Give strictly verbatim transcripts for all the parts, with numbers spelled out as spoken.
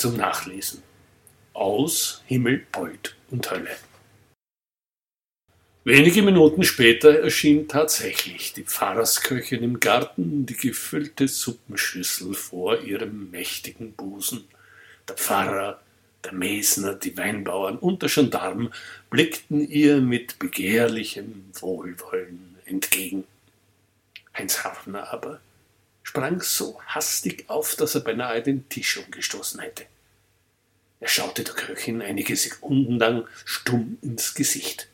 zum Nachlesen. Aus Himmel, Pold und Hölle. Wenige Minuten später erschien tatsächlich die Pfarrersköchin im Garten, die gefüllte Suppenschüssel vor ihrem mächtigen Busen. Der Pfarrer, der Mesner, die Weinbauern und der Gendarm blickten ihr mit begehrlichem Wohlwollen entgegen. Heinz Hartner aber sprang so hastig auf, dass er beinahe den Tisch umgestoßen hätte. Er schaute der Köchin einige Sekunden lang stumm ins Gesicht.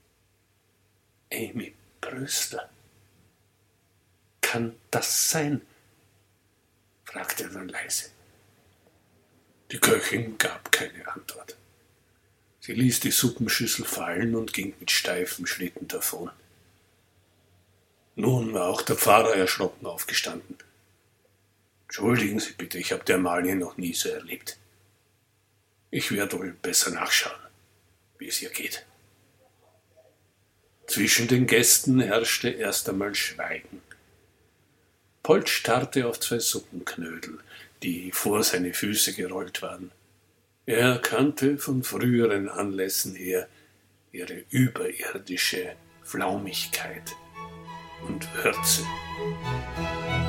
Amy Brösler. Kann das sein? Fragte er dann leise. Die Köchin gab keine Antwort. Sie ließ die Suppenschüssel fallen und ging mit steifen Schritten davon. Nun war auch der Pfarrer erschrocken aufgestanden. Entschuldigen Sie bitte, ich habe die Amalie noch nie so erlebt. Ich werde wohl besser nachschauen, wie es ihr geht. Zwischen den Gästen herrschte erst einmal Schweigen. Pold starrte auf zwei Suppenknödel, die vor seine Füße gerollt waren. Er kannte von früheren Anlässen her ihre überirdische Flaumigkeit und Würze.